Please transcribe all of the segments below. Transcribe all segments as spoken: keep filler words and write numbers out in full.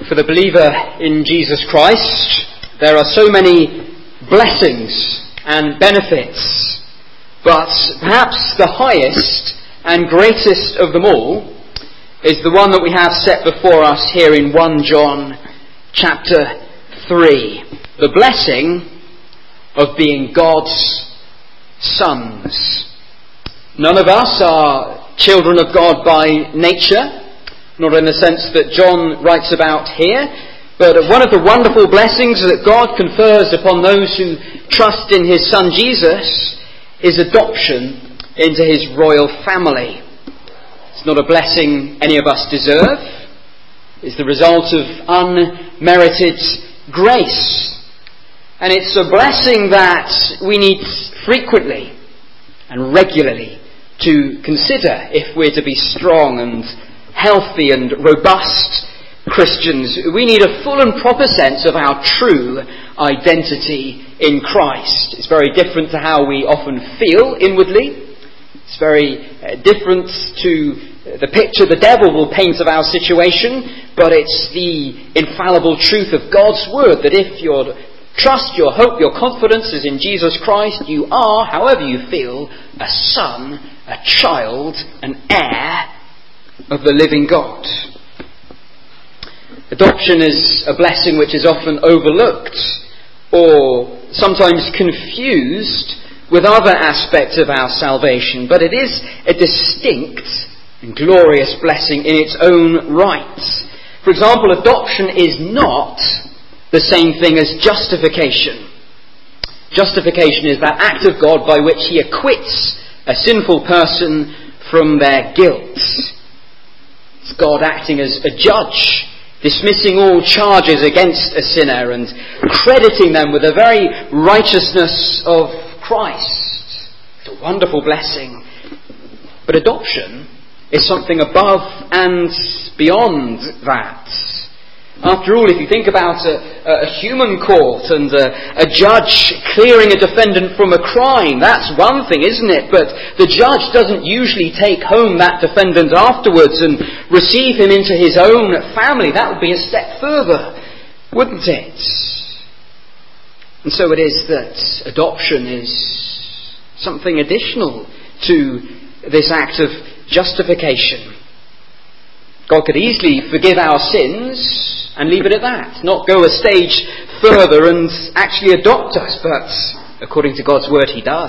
for the believer in Jesus Christ, there are so many blessings and benefits, but perhaps the highest and greatest of them all is the one that we have set before us here in First John chapter three. The blessing of being God's sons. None of us are children of God by nature, not in the sense that John writes about here, but one of the wonderful blessings that God confers upon those who trust in his Son Jesus is adoption into his royal family. It's not a blessing any of us deserve. It's the result of unmerited grace. And it's a blessing that we need frequently and regularly to consider if we're to be strong and healthy and robust Christians. We need a full and proper sense of our true identity in Christ. It's very different to how we often feel inwardly. It's very uh, different to the picture the devil will paint of our situation, but it's the infallible truth of God's word that if your trust, your hope, your confidence is in Jesus Christ, you are, however you feel, a son, a child, an heir of the living God. Adoption is a blessing which is often overlooked or sometimes confused with other aspects of our salvation, but it is a distinct and glorious blessing in its own right. For example, adoption is not the same thing as justification. Justification is that act of God by which he acquits a sinful person from their guilt. It's God acting as a judge, dismissing all charges against a sinner and crediting them with the very righteousness of Christ. It's a wonderful blessing. But adoption is something above and beyond that. After all, if you think about a, a human court and a, a judge clearing a defendant from a crime, that's one thing, isn't it? But the judge doesn't usually take home that defendant afterwards and receive him into his own family. That would be a step further, wouldn't it? And so it is that adoption is something additional to this act of justification. God could easily forgive our sins and leave it at that, not go a stage further and actually adopt us, but according to God's word he does.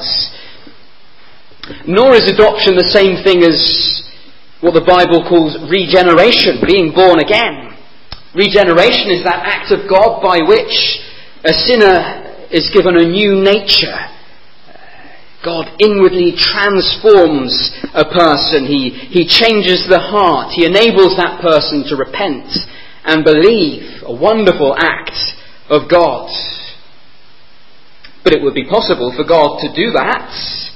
Nor is adoption the same thing as what the Bible calls regeneration, being born again. Regeneration is that act of God by which a sinner is given a new nature. God inwardly transforms a person. He, he changes the heart. He enables that person to repent and believe. A wonderful act of God. But it would be possible for God to do that,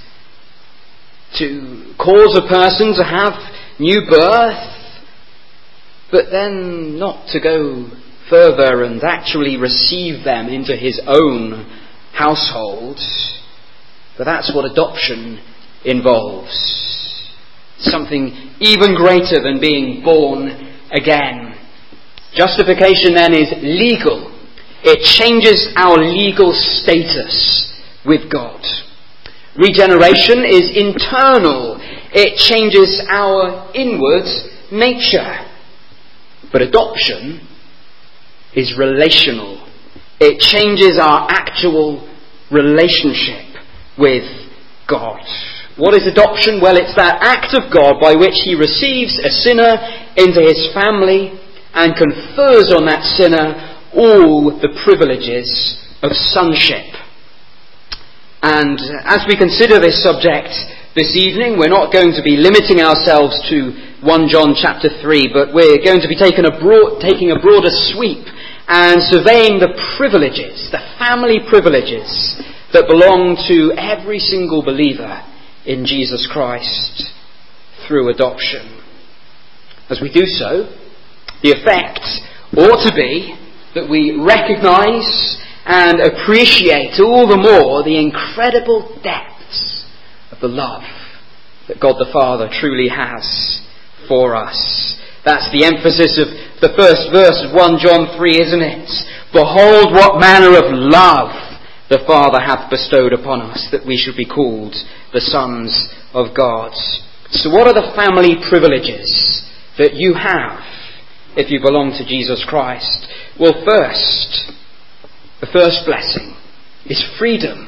to cause a person to have new birth, but then not to go further and actually receive them into his own household. But that's what adoption involves. Something even greater than being born again. Justification then is legal. It changes our legal status with God. Regeneration is internal. It changes our inward nature. But adoption is relational. It changes our actual relationship with God. What is adoption? Well, it's that act of God by which he receives a sinner into his family and confers on that sinner all the privileges of sonship. And as we consider this subject this evening, we're not going to be limiting ourselves to First John chapter three, but we're going to be taking a broad, taking a broader sweep and surveying the privileges, the family privileges that belong to every single believer in Jesus Christ through adoption. As we do so, the effect ought to be that we recognise and appreciate all the more the incredible depths of the love that God the Father truly has for us. That's the emphasis of the first verse of First John three, isn't it? Behold what manner of love the Father hath bestowed upon us, that we should be called the sons of God. So what are the family privileges that you have if you belong to Jesus Christ? Well, first, the first blessing is freedom.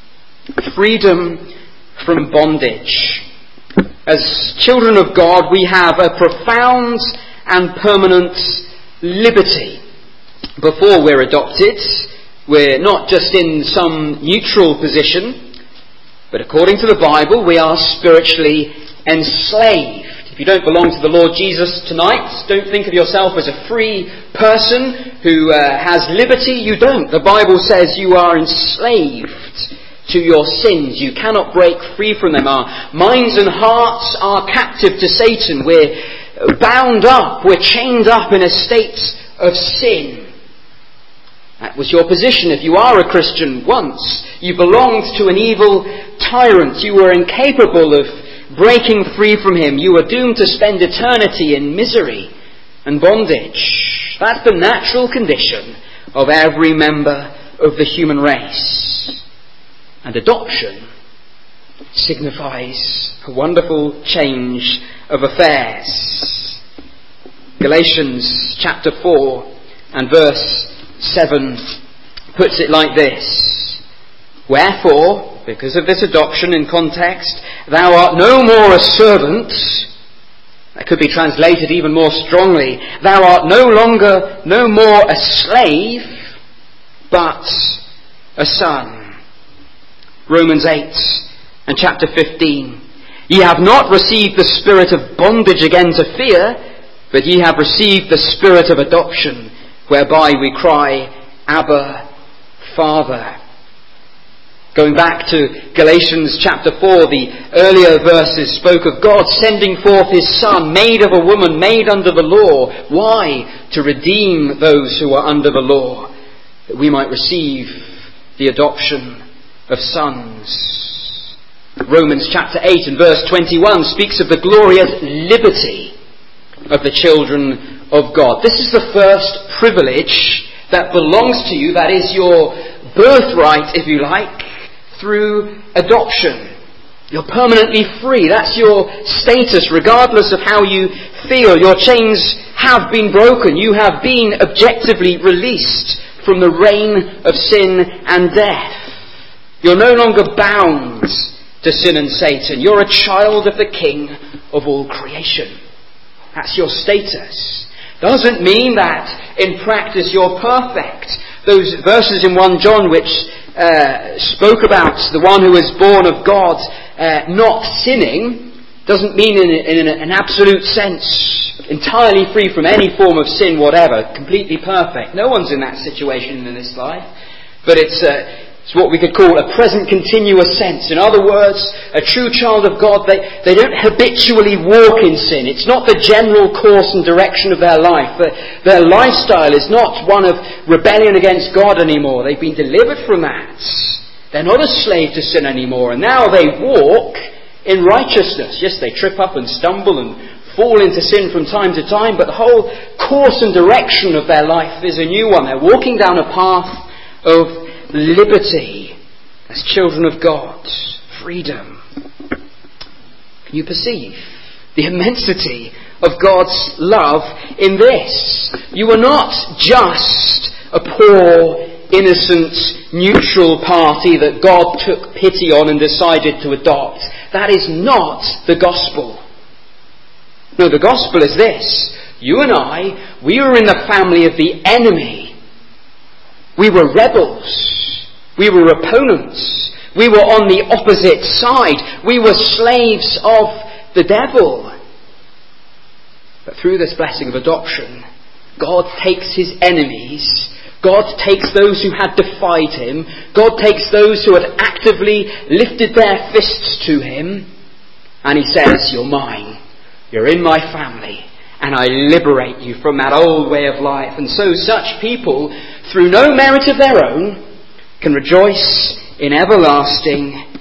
Freedom from bondage. As children of God, we have a profound and permanent liberty. Before we're adopted, we're not just in some neutral position, but according to the Bible, we are spiritually enslaved. If you don't belong to the Lord Jesus tonight, don't think of yourself as a free person who uh, has liberty. You don't. The Bible says you are enslaved to your sins. You cannot break free from them. Our minds and hearts are captive to Satan. We're bound up, we're chained up in a state of sin. That was your position if you are a Christian once. You belonged to an evil tyrant. You were incapable of breaking free from him. You were doomed to spend eternity in misery and bondage. That's the natural condition of every member of the human race. And adoption signifies a wonderful change of affairs. Galatians chapter four and verse seven puts it like this. Wherefore, because of this adoption in context, thou art no more a servant. That could be translated even more strongly. Thou art no longer, no more a slave, but a son. Romans eight and chapter fifteen. Ye have not received the spirit of bondage again to fear, but ye have received the spirit of adoption, whereby we cry, Abba, Father. Going back to Galatians chapter four, the earlier verses spoke of God sending forth his Son, made of a woman, made under the law. Why? To redeem those who are under the law, that we might receive the adoption of sons. Romans chapter eight and verse twenty-one speaks of the glorious liberty of the children of God. This is the first privilege that belongs to you, that is your birthright, if you like, through adoption. You're permanently free. That's your status, regardless of how you feel. Your chains have been broken. You have been objectively released from the reign of sin and death. You're no longer bound to sin and Satan. You're a child of the King of all creation. That's your status. Doesn't mean that in practice you're perfect. Those verses in First John which uh, spoke about the one who is born of God uh, not sinning, doesn't mean in, in an absolute sense entirely free from any form of sin whatever, completely perfect. No one's in that situation in this life. But it's uh, It's what we could call a present continuous sense. In other words, a true child of God, they, they don't habitually walk in sin. It's not the general course and direction of their life. Their, their lifestyle is not one of rebellion against God anymore. They've been delivered from that. They're not a slave to sin anymore. And now they walk in righteousness. Yes, they trip up and stumble and fall into sin from time to time, but the whole course and direction of their life is a new one. They're walking down a path of liberty as children of God. Freedom. Can you perceive the immensity of God's love in this? You are not just a poor, innocent, neutral party that God took pity on and decided to adopt. That is not the gospel. No, the gospel is this. You and I, we were in the family of the enemy. We were rebels. We were opponents. We were on the opposite side. We were slaves of the devil. But through this blessing of adoption, God takes his enemies. God takes those who had defied him. God takes those who had actively lifted their fists to him. And he says, you're mine. You're in my family. And I liberate you from that old way of life. And so such people, through no merit of their own, can rejoice in everlasting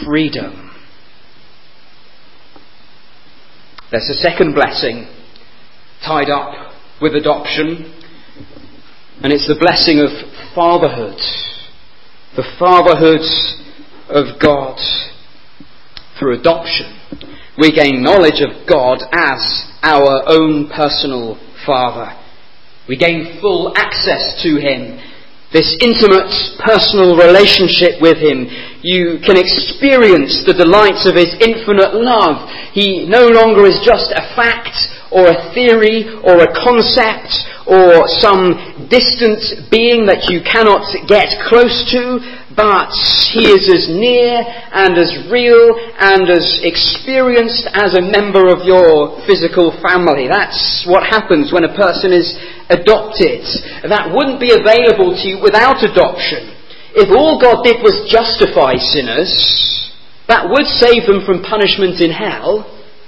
freedom. There's a second blessing tied up with adoption, and it's the blessing of fatherhood, the fatherhood of God. Through adoption, we gain knowledge of God as our own personal Father. We gain full access to Him, this intimate personal relationship with Him. You can experience the delights of His infinite love. He no longer is just a fact or a theory or a concept or some distant being that you cannot get close to, but He is as near and as real and as experienced as a member of your physical family. That's what happens when a person is adopted. That wouldn't be available to you without adoption. If all God did was justify sinners, that would save them from punishment in hell.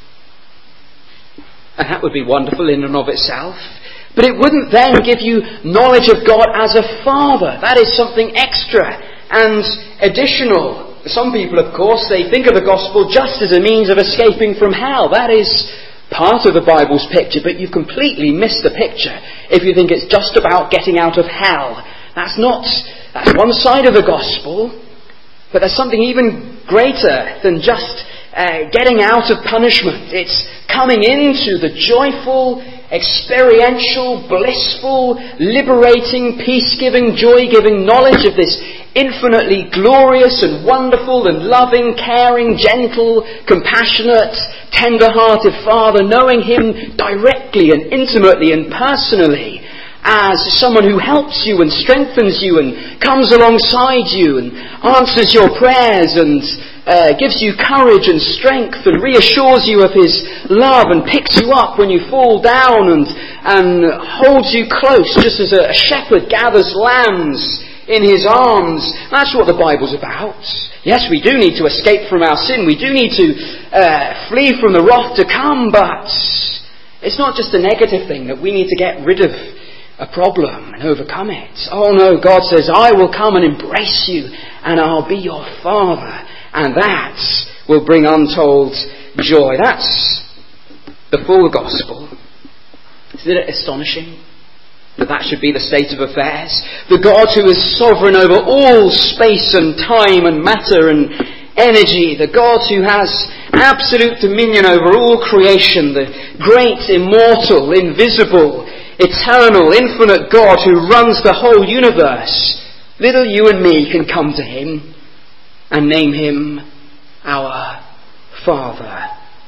And that would be wonderful in and of itself. But it wouldn't then give you knowledge of God as a father. That is something extra and additional. Some people, of course, they think of the gospel just as a means of escaping from hell. That is part of the Bible's picture, but you've completely missed the picture if you think it's just about getting out of hell. That's not, that's one side of the gospel, but there's something even greater than just uh, getting out of punishment. It's coming into the joyful, experiential, blissful, liberating, peace-giving, joy-giving knowledge of this infinitely glorious and wonderful and loving, caring, gentle, compassionate, tender-hearted Father, knowing Him directly and intimately and personally as someone who helps you and strengthens you and comes alongside you and answers your prayers and uh, gives you courage and strength and reassures you of His love and picks you up when you fall down and, and holds you close just as a shepherd gathers lambs in His arms. That's what the Bible's about. Yes, we do need to escape from our sin. We do need to uh, flee from the wrath to come, but it's not just a negative thing that we need to get rid of a problem and overcome it. Oh no, God says, I will come and embrace you and I'll be your Father. And that will bring untold joy. That's the full gospel. Isn't it astonishing that that should be the state of affairs? The God who is sovereign over all space and time and matter and energy, the God who has absolute dominion over all creation, the great, immortal, invisible, eternal, infinite God who runs the whole universe. Little you and me can come to Him and name Him our Father.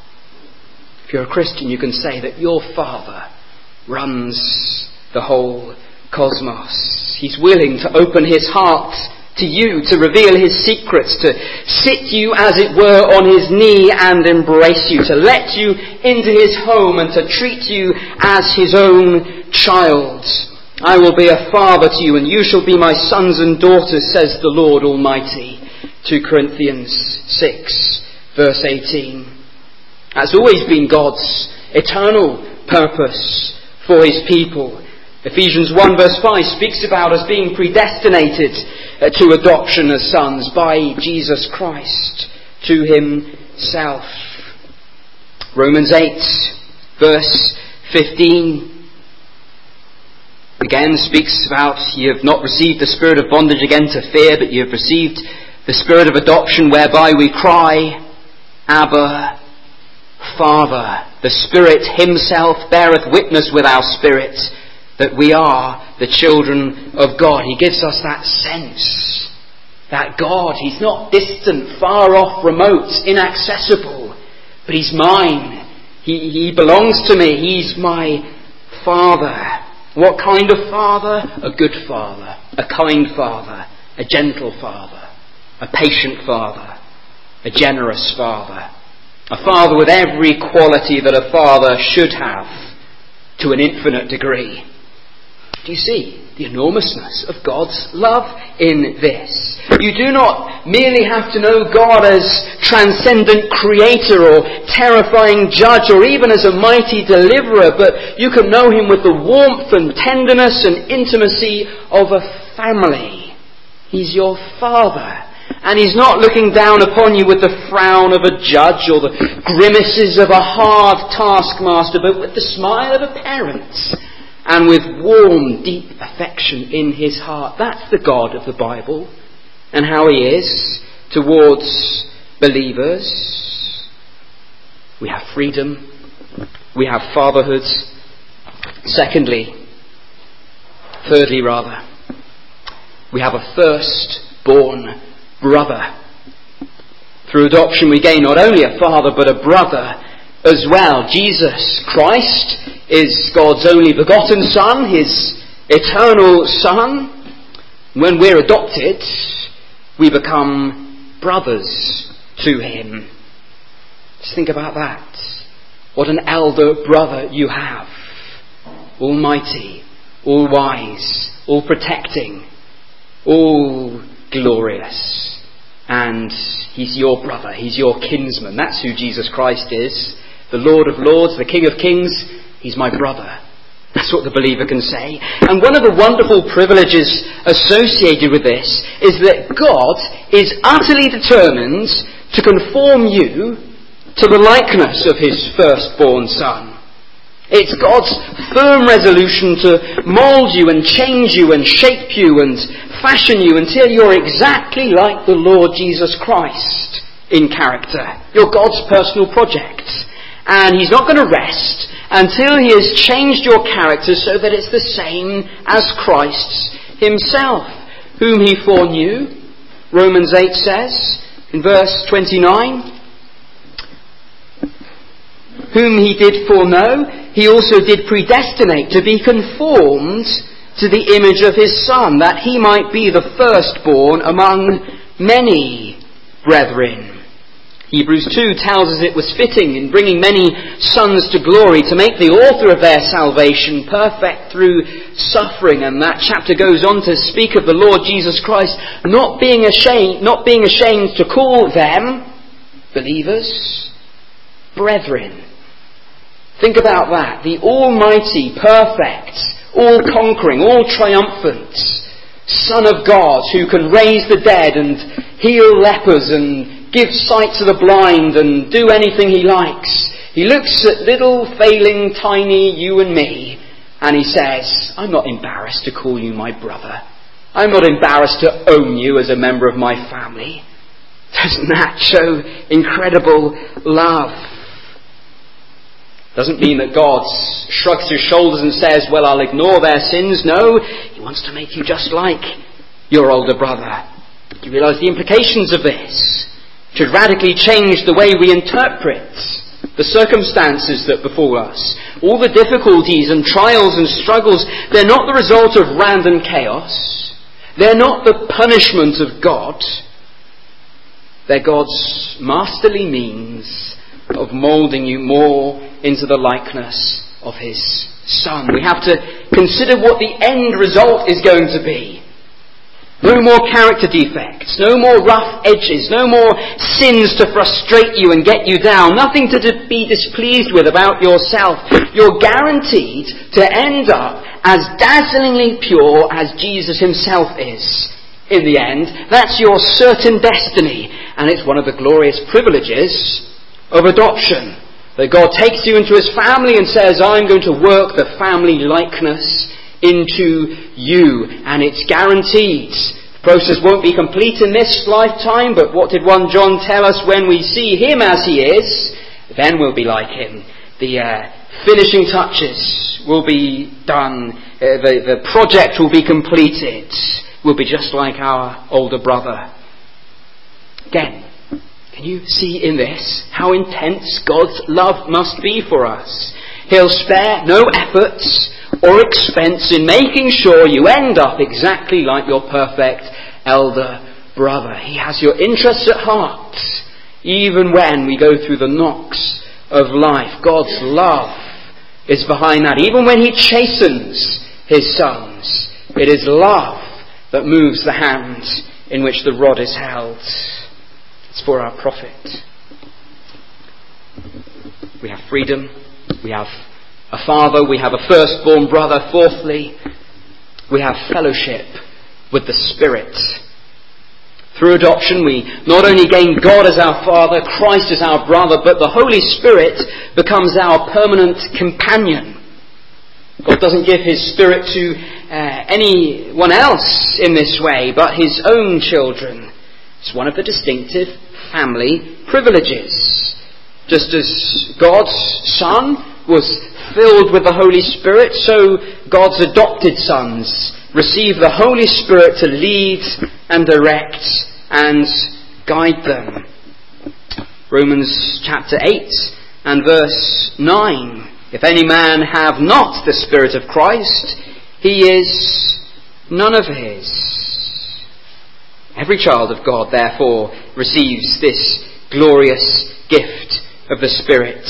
If you're a Christian, you can say that your Father runs the whole cosmos. He's willing to open His heart to you, to reveal His secrets, to sit you, as it were, on His knee and embrace you, to let you into His home and to treat you as His own child. I will be a father to you and you shall be my sons and daughters, says the Lord Almighty. Second Corinthians six, verse eighteen. That's always been God's eternal purpose for His people. Ephesians one verse five speaks about us being predestinated to adoption as sons by Jesus Christ to Himself. Romans eight verse fifteen again speaks about you have not received the spirit of bondage again to fear, but you have received the spirit of adoption whereby we cry, Abba, Father. The Spirit Himself beareth witness with our spirit that we are the children of God. He gives us that sense that God, He's not distant, far off, remote, inaccessible, but He's mine. He, he belongs to me. He's my Father. What kind of Father? A good Father, a kind Father, a gentle Father, a patient Father, a generous Father, a Father with every quality that a father should have to an infinite degree. Do you see the enormousness of God's love in this? You do not merely have to know God as transcendent creator or terrifying judge or even as a mighty deliverer, but you can know Him with the warmth and tenderness and intimacy of a family. He's your Father. And he's not looking down upon you with the frown of a judge or the grimaces of a hard taskmaster, but with the smile of a parent and with warm, deep affection in his heart. That's the God of the Bible and how he is towards believers. We have freedom. We have fatherhood. Secondly, thirdly rather, we have a firstborn brother. Through adoption we gain not only a father but a brother as well. Jesus Christ is God's only begotten Son, his eternal Son. When we're adopted, we become brothers to him. Just think about that. What an elder brother you have. Almighty, all wise, all protecting, all glorious. And he's your brother, he's your kinsman. That's who Jesus Christ is. The Lord of Lords, the King of Kings, he's my brother. That's what the believer can say. And one of the wonderful privileges associated with this is that God is utterly determined to conform you to the likeness of his firstborn Son. It's God's firm resolution to mould you and change you and shape you and fashion you until you're exactly like the Lord Jesus Christ in character. You're God's personal project. And he's not going to rest until he has changed your character so that it's the same as Christ's himself, whom he foreknew, Romans eight says in verse twenty-nine, whom he did foreknow, he also did predestinate to be conformed to the image of his Son, that he might be the firstborn among many brethren. Hebrews two tells us it was fitting in bringing many sons to glory to make the author of their salvation perfect through suffering. And that chapter goes on to speak of the Lord Jesus Christ not being ashamed, not being ashamed to call them, believers, brethren. Think about that. The almighty, perfect, all-conquering, all-triumphant Son of God who can raise the dead and heal lepers and give sight to the blind and do anything he likes. He looks at little, failing, tiny you and me and he says, I'm not embarrassed to call you my brother. I'm not embarrassed to own you as a member of my family. Doesn't that show incredible love? Doesn't mean that God shrugs his shoulders and says, well, I'll ignore their sins. No, he wants to make you just like your older brother. Do you realise the implications of this? It should radically change the way we interpret the circumstances that befall us. All the difficulties and trials and struggles, they're not the result of random chaos. They're not the punishment of God. They're God's masterly means of moulding you more into the likeness of his Son. We have to consider what the end result is going to be. No more character defects, no more rough edges, no more sins to frustrate you and get you down, nothing to be displeased with about yourself. You're guaranteed to end up as dazzlingly pure as Jesus himself is in the end. That's your certain destiny, and it's one of the glorious privileges of adoption. That God takes you into his family and says, I'm going to work the family likeness into you, and it's guaranteed. The process won't be complete in this lifetime, but what did First John tell us? When we see him as he is, then we'll be like him. The uh, finishing touches will be done, uh, the, the project will be completed. We'll be just like our older brother. Again, can you see in this how intense God's love must be for us? He'll spare no efforts or expense in making sure you end up exactly like your perfect elder brother. He has your interests at heart, even when we go through the knocks of life. God's love is behind that. Even when he chastens his sons, it is love that moves the hand in which the rod is held. It's for our profit. We have freedom. We have a father. We have a firstborn brother. Fourthly, we have fellowship with the Spirit Through adoption, we not only gain God as our Father, Christ as our brother, but the Holy Spirit becomes our permanent companion. God doesn't give His Spirit to uh, anyone else in this way, but His own children. It's one of the distinctive family privileges. Just as God's Son was filled with the Holy Spirit, so God's adopted sons receive the Holy Spirit to lead and direct and guide them. Romans chapter eight and verse nine. If any man have not the Spirit of Christ, he is none of his. Every child of God, therefore, receives this glorious gift of the Spirit.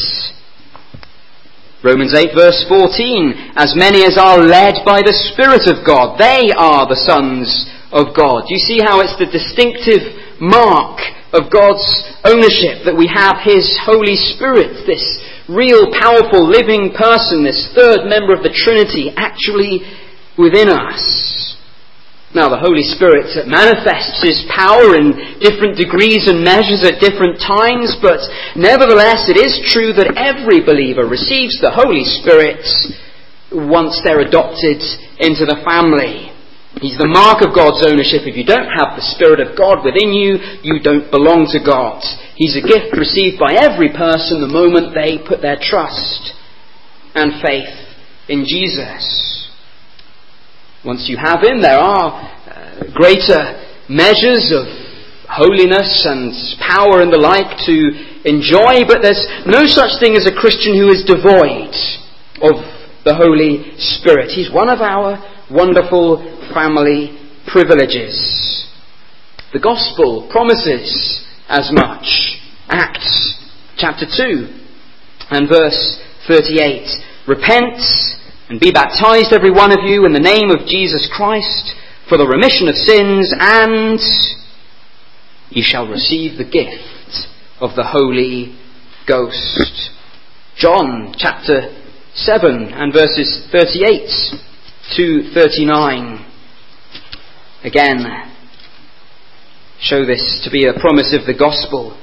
Romans eight verse fourteen, as many as are led by the Spirit of God, they are the sons of God. You see how it's the distinctive mark of God's ownership that we have His Holy Spirit, this real, powerful, living person, this third member of the Trinity, actually within us. Now, the Holy Spirit manifests His power in different degrees and measures at different times, but nevertheless it is true that every believer receives the Holy Spirit once they're adopted into the family. He's the mark of God's ownership. If you don't have the Spirit of God within you, you don't belong to God. He's a gift received by every person the moment they put their trust and faith in Jesus. Once you have Him, there are uh, greater measures of holiness and power and the like to enjoy, but there's no such thing as a Christian who is devoid of the Holy Spirit. He's one of our wonderful family privileges. The Gospel promises as much. Acts chapter two and verse thirty-eight. Repent and be baptized, every one of you, in the name of Jesus Christ, for the remission of sins, and ye shall receive the gift of the Holy Ghost. John chapter seven and verses thirty-eight to thirty-nine. Again, show this to be a promise of the gospel.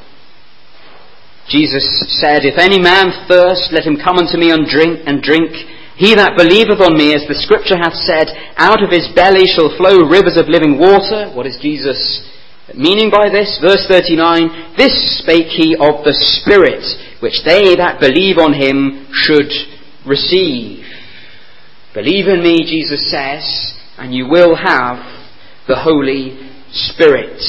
Jesus said, if any man thirst, let him come unto me and drink, and drink. He that believeth on me, as the scripture hath said, out of his belly shall flow rivers of living water. What is Jesus meaning by this? Verse thirty-nine, this spake he of the Spirit, which they that believe on him should receive. Believe in me, Jesus says, and you will have the Holy Spirit.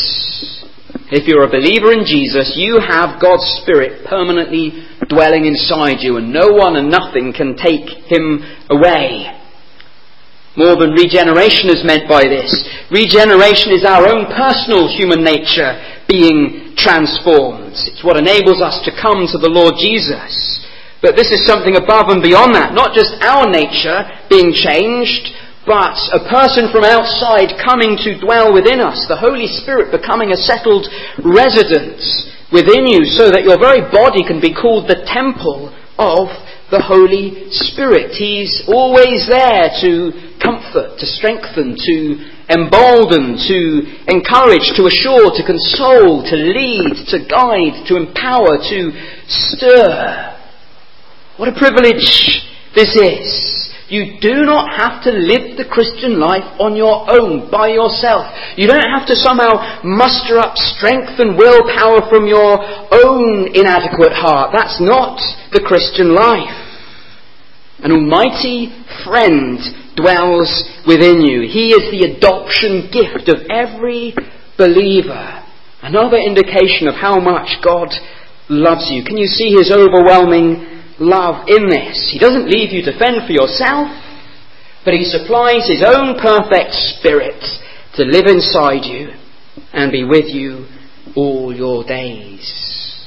If you're a believer in Jesus, you have God's Spirit permanently dwelling inside you, and no one and nothing can take Him away. More than regeneration is meant by this. Regeneration is our own personal human nature being transformed. It's what enables us to come to the Lord Jesus. But this is something above and beyond that. Not just our nature being changed, but a person from outside coming to dwell within us. The Holy Spirit becoming a settled residence within you, so that your very body can be called the temple of the Holy Spirit. He's always there to comfort, to strengthen, to embolden, to encourage, to assure, to console, to lead, to guide, to empower, to stir. What a privilege this is. You do not have to live the Christian life on your own, by yourself. You don't have to somehow muster up strength and willpower from your own inadequate heart. That's not the Christian life. An almighty friend dwells within you. He is the adoption gift of every believer. Another indication of how much God loves you. Can you see His overwhelming love in this? He doesn't leave you to fend for yourself, but He supplies His own perfect Spirit to live inside you and be with you all your days.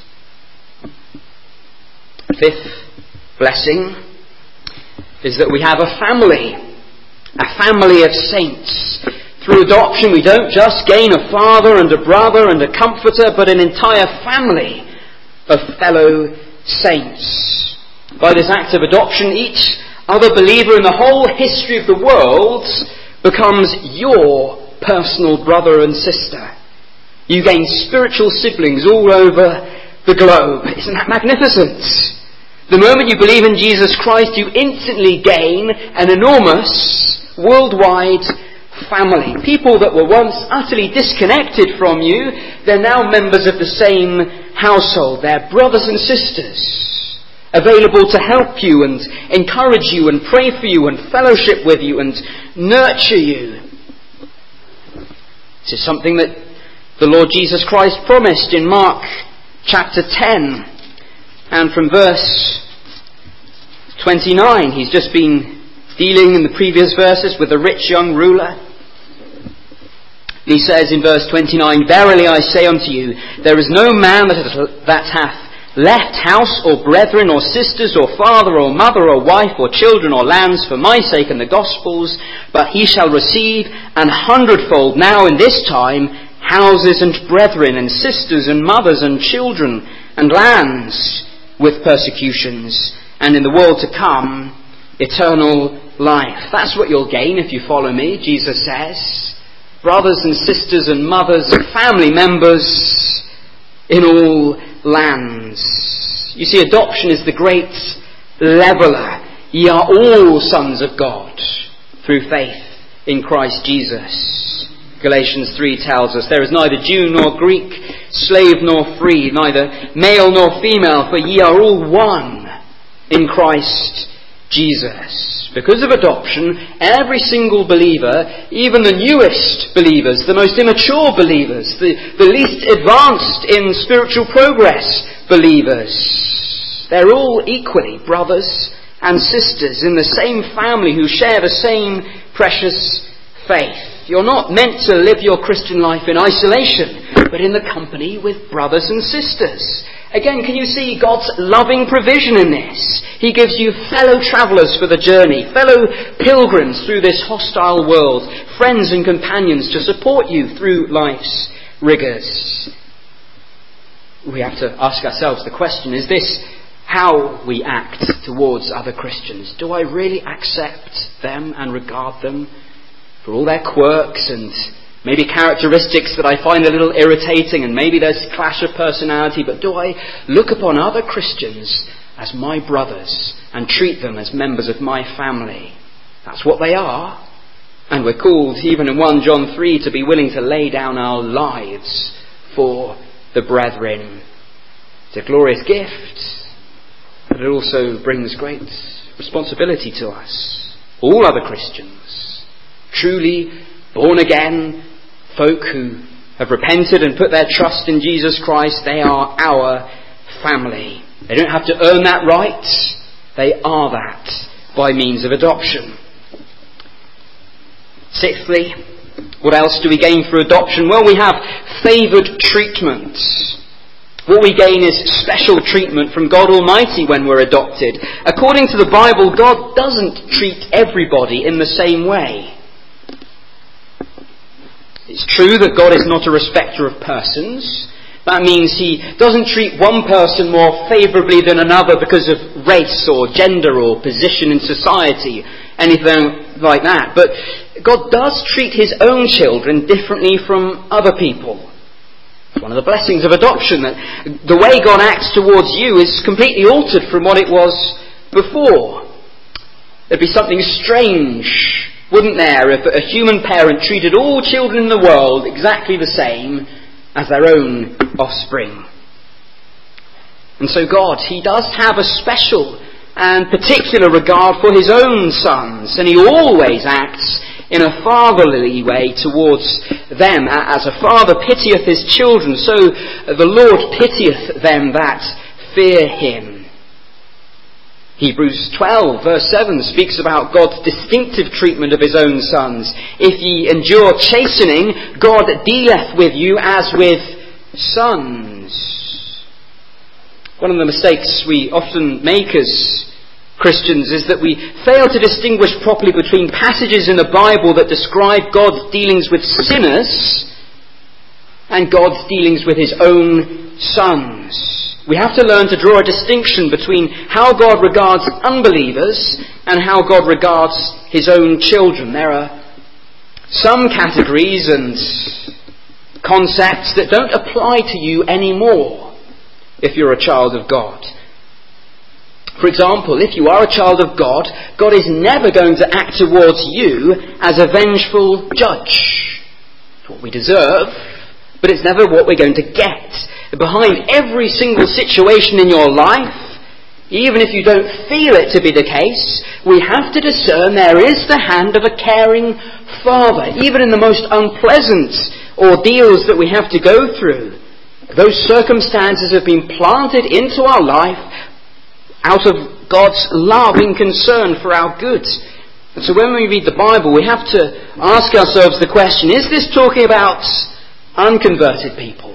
Fifth blessing is that we have a family, a family of saints. Through adoption we don't just gain a father and a brother and a comforter, but an entire family of fellow saints. By this act of adoption, each other believer in the whole history of the world becomes your personal brother and sister. You gain spiritual siblings all over the globe. Isn't that magnificent? The moment you believe in Jesus Christ, you instantly gain an enormous worldwide family. People that were once utterly disconnected from you, they're now members of the same household. They're brothers and sisters, available to help you and encourage you and pray for you and fellowship with you and nurture you. This is something that the Lord Jesus Christ promised in Mark chapter ten, and from verse twenty-nine, he's just been dealing in the previous verses with the rich young ruler. He says in verse twenty-nine, "Verily I say unto you, there is no man that hath, that hath left house or brethren or sisters or father or mother or wife or children or lands for my sake and the gospel's, but he shall receive an hundredfold now in this time houses and brethren and sisters and mothers and children and lands with persecutions, and in the world to come eternal life." That's what you'll gain if you follow me, Jesus says. Brothers and sisters and mothers, family members in all lands. You see, adoption is the great leveller. Ye are all sons of God through faith in Christ Jesus. Galatians three tells us, "There is neither Jew nor Greek, slave nor free, neither male nor female, for ye are all one in Christ Jesus." Because of adoption, every single believer, even the newest believers, the most immature believers, the, the least advanced in spiritual progress believers, they're all equally brothers and sisters in the same family who share the same precious faith. You're not meant to live your Christian life in isolation, but in the company with brothers and sisters. Again, can you see God's loving provision in this? He gives you fellow travellers for the journey, fellow pilgrims through this hostile world, friends and companions to support you through life's rigours. We have to ask ourselves the question, is this how we act towards other Christians? Do I really accept them and regard them for all their quirks and maybe characteristics that I find a little irritating, and maybe there's a clash of personality, but do I look upon other Christians as my brothers and treat them as members of my family? That's what they are. And we're called, even in First John three, to be willing to lay down our lives for the brethren. It's a glorious gift, but it also brings great responsibility to us. All other Christians, truly born again folk who have repented and put their trust in Jesus Christ, they are our family. They don't have to earn that right. They are that by means of adoption. Sixthly, what else do we gain through adoption? Well, we have favoured treatment. What we gain is special treatment from God Almighty when we're adopted. According to the Bible, God doesn't treat everybody in the same way. It's true that God is not a respecter of persons. That means he doesn't treat one person more favourably than another because of race or gender or position in society, anything like that. But God does treat his own children differently from other people. It's one of the blessings of adoption, that the way God acts towards you is completely altered from what it was before. There'd be something strange, wouldn't there, if a human parent treated all children in the world exactly the same as their own offspring. And so God, he does have a special and particular regard for his own sons, and he always acts in a fatherly way towards them. As a father pitieth his children, so the Lord pitieth them that fear him. Hebrews twelve verse seven speaks about God's distinctive treatment of his own sons. "If ye endure chastening, God dealeth with you as with sons." One of the mistakes we often make as Christians is that we fail to distinguish properly between passages in the Bible that describe God's dealings with sinners and God's dealings with his own sons. We have to learn to draw a distinction between how God regards unbelievers and how God regards his own children. There are some categories and concepts that don't apply to you anymore if you're a child of God. For example, if you are a child of God, God is never going to act towards you as a vengeful judge. It's what we deserve, but it's never what we're going to get. Behind every single situation in your life, even if you don't feel it to be the case, we have to discern there is the hand of a caring Father, even in the most unpleasant ordeals that we have to go through. Those circumstances have been planted into our life out of God's love and concern for our good. And so when we read the Bible, we have to ask ourselves the question, is this talking about unconverted people?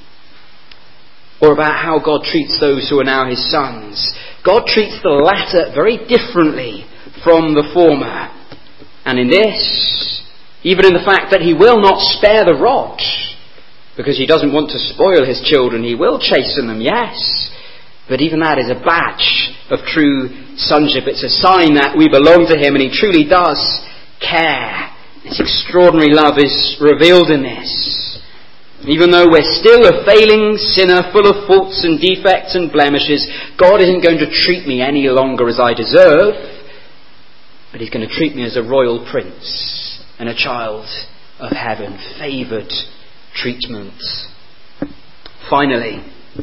Or about how God treats those who are now his sons? God treats the latter very differently from the former. And in this, even in the fact that he will not spare the rod, because he doesn't want to spoil his children, he will chasten them, yes. But even that is a badge of true sonship. It's a sign that we belong to him and he truly does care. His extraordinary love is revealed in this. Even though we're still a failing sinner full of faults and defects and blemishes, God isn't going to treat me any longer as I deserve, but he's going to treat me as a royal prince and a child of heaven. Favoured treatment. Finally,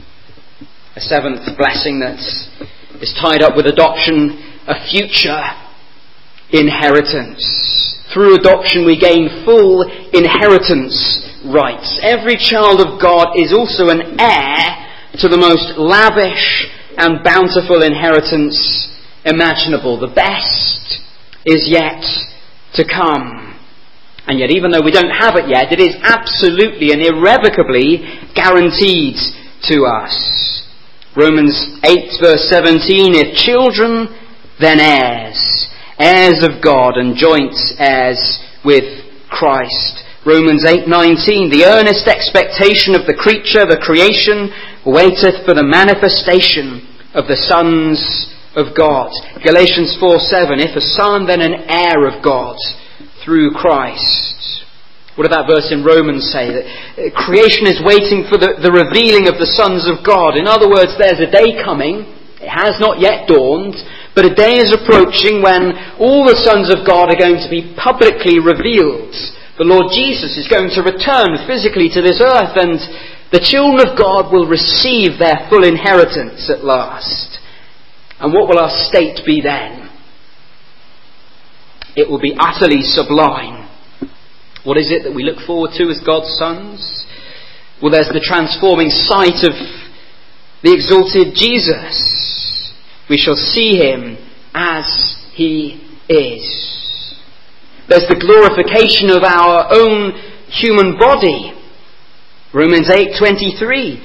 a seventh blessing that is tied up with adoption, a future inheritance. Through adoption we gain full inheritance rights. Every child of God is also an heir to the most lavish and bountiful inheritance imaginable. The best is yet to come. And yet, even though we don't have it yet, it is absolutely and irrevocably guaranteed to us. Romans eight verse seventeen, if children, then heirs, heirs of God and joint heirs with Christ. Romans eight nineteen, the earnest expectation of the creature, the creation, waiteth for the manifestation of the sons of God. Galatians four seven, if a son, then an heir of God through Christ. What did that verse in Romans say? That creation is waiting for the, the revealing of the sons of God. In other words, there's a day coming, it has not yet dawned, but a day is approaching when all the sons of God are going to be publicly revealed. The Lord Jesus is going to return physically to this earth, and the children of God will receive their full inheritance at last. And what will our state be then? It will be utterly sublime. What is it that we look forward to as God's sons? Well, there's the transforming sight of the exalted Jesus. We shall see him as he is. There's the glorification of our own human body. Romans eight twenty-three.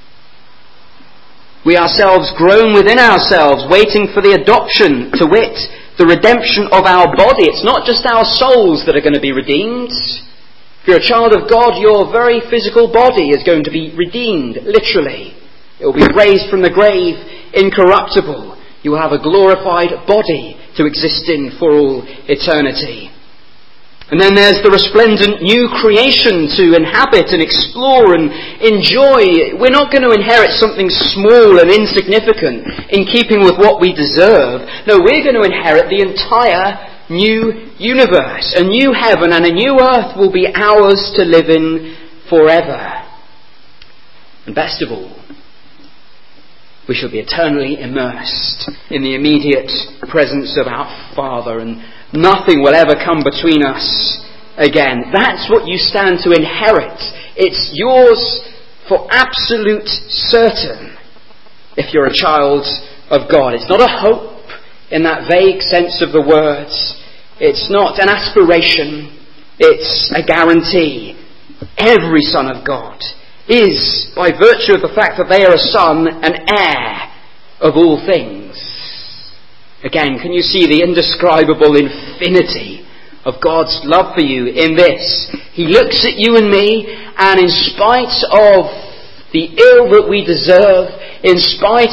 We ourselves groan within ourselves, waiting for the adoption, to wit, the redemption of our body. It's not just our souls that are going to be redeemed. If you're a child of God, your very physical body is going to be redeemed, literally. It will be raised from the grave, incorruptible. You will have a glorified body to exist in for all eternity. And then there's the resplendent new creation to inhabit and explore and enjoy. We're not going to inherit something small and insignificant in keeping with what we deserve. No, we're going to inherit the entire new universe. A new heaven and a new earth will be ours to live in forever. And best of all, we shall be eternally immersed in the immediate presence of our Father, and nothing will ever come between us again. That's what you stand to inherit. It's yours for absolute certain if you're a child of God. It's not a hope in that vague sense of the words. It's not an aspiration. It's a guarantee. Every son of God is, by virtue of the fact that they are a son, an heir of all things. Again, can you see the indescribable infinity of God's love for you in this? He looks at you and me, and in spite of the ill that we deserve, in spite of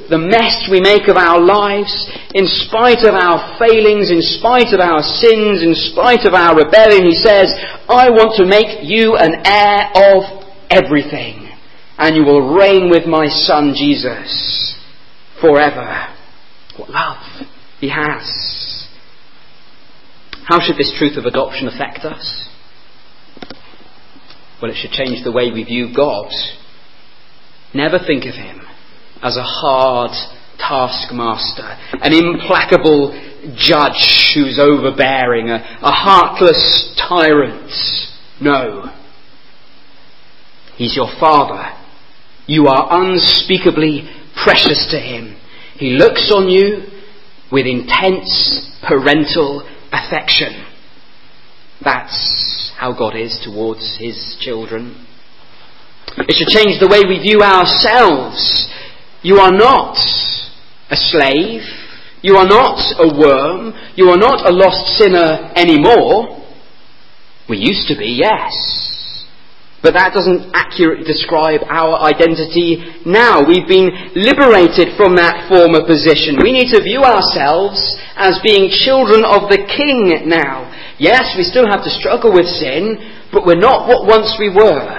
the mess we make of our lives, in spite of our failings, in spite of our sins, in spite of our rebellion, he says, I want to make you an heir of everything, and you will reign with my Son Jesus forever. What love he has. How should this truth of adoption affect us? Well, it should change the way we view God. Never think of him as a hard taskmaster, an implacable judge who's overbearing, a, a heartless tyrant. No. He's your Father. You are unspeakably precious to him. He looks on you with intense parental affection. That's how God is towards his children. It should change the way we view ourselves. You are not a slave. You are not a worm. You are not a lost sinner anymore. We used to be, yes. But that doesn't accurately describe our identity now. We've been liberated from that former position. We need to view ourselves as being children of the King now. Yes, we still have to struggle with sin, but we're not what once we were.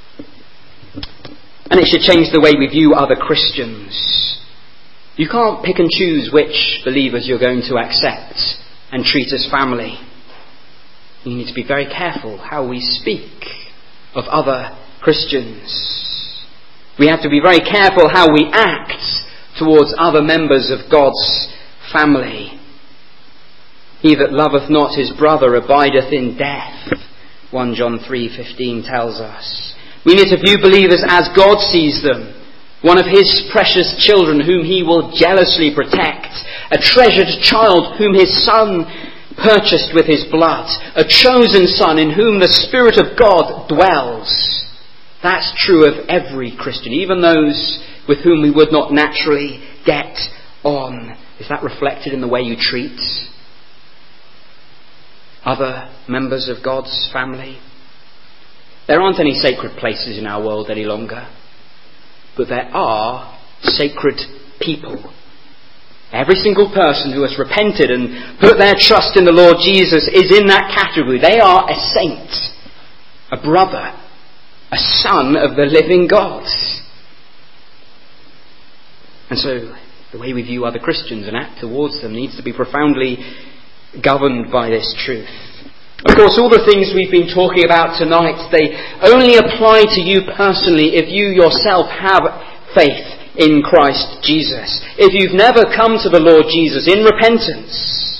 And it should change the way we view other Christians. You can't pick and choose which believers you're going to accept and treat as family. You need to be very careful how we speak of other Christians. We have to be very careful how we act towards other members of God's family. He that loveth not his brother abideth in death, First John three fifteen tells us. We need to view believers as God sees them, one of his precious children whom he will jealously protect, a treasured child whom his Son purchased with his blood, a chosen son in whom the Spirit of God dwells. That's true of every Christian, even those with whom we would not naturally get on. Is that reflected in the way you treat other members of God's family? There aren't any sacred places in our world any longer, but there are sacred people. Every single person who has repented and put their trust in the Lord Jesus is in that category. They are a saint, a brother, a son of the living God. And so the way we view other Christians and act towards them needs to be profoundly governed by this truth. Of course, all the things we've been talking about tonight, they only apply to you personally if you yourself have faith in Christ Jesus. If you've never come to the Lord Jesus in repentance,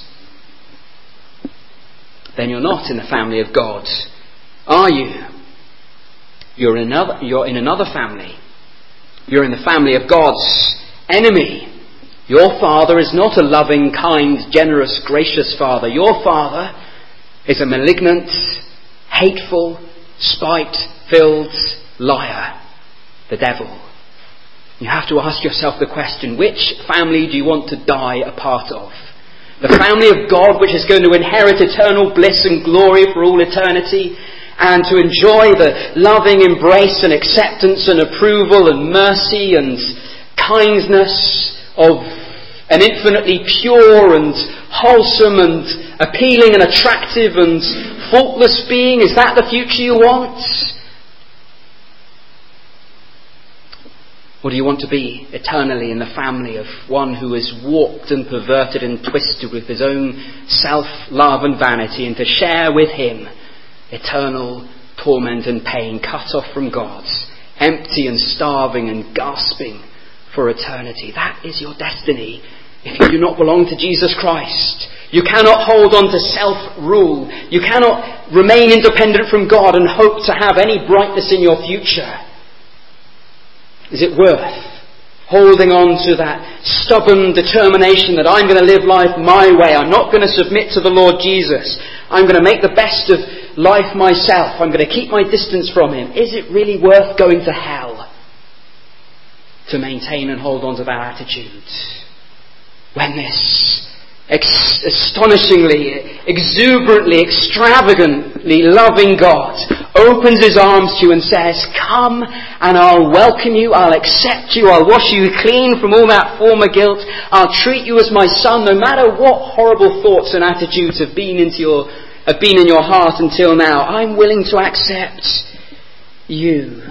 then you're not in the family of God, are you? You're in another, you're in another family. You're in the family of God's enemy. Your Father is not a loving, kind, generous, gracious Father. Your Father is a malignant, hateful, spite-filled liar, the devil. You have to ask yourself the question, which family do you want to die a part of? The family of God, which is going to inherit eternal bliss and glory for all eternity, and to enjoy the loving embrace and acceptance and approval and mercy and kindness of an infinitely pure and wholesome and appealing and attractive and faultless being? Is that the future you want? Or do you want to be eternally in the family of one who is warped and perverted and twisted with his own self-love and vanity, and to share with him eternal torment and pain, cut off from God, empty and starving and gasping for eternity? That is your destiny if you do not belong to Jesus Christ. You cannot hold on to self-rule. You cannot remain independent from God and hope to have any brightness in your future. Is it worth holding on to that stubborn determination that I'm going to live life my way? I'm not going to submit to the Lord Jesus. I'm going to make the best of life myself. I'm going to keep my distance from him. Is it really worth going to hell to maintain and hold on to that attitude? When this ex- astonishingly, exuberantly, extravagantly loving God opens his arms to you and says, come and I'll welcome you, I'll accept you, I'll wash you clean from all that former guilt, I'll treat you as my son, no matter what horrible thoughts and attitudes have been into your have been in your heart until now. I'm willing to accept you.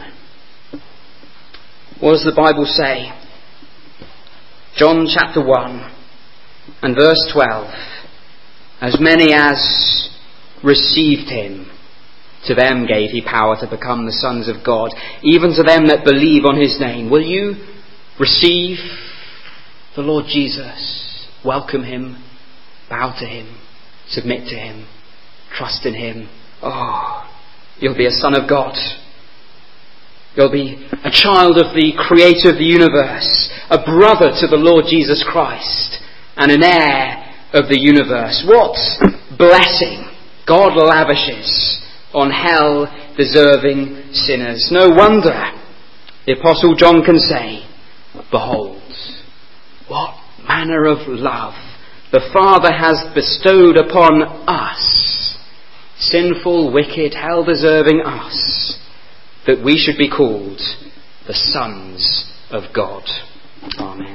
What does the Bible say? John chapter one and verse twelve. As many as received him, to them gave he power to become the sons of God, even to them that believe on his name. Will you receive the Lord Jesus? Welcome him, bow to him, submit to him, trust in him. Oh, you'll be a son of God. You'll be a child of the Creator of the universe, a brother to the Lord Jesus Christ, and an heir of the universe. What blessing God lavishes on hell-deserving sinners. No wonder the Apostle John can say, behold, what manner of love the Father has bestowed upon us, sinful, wicked, hell-deserving us, that we should be called the sons of God. Amen.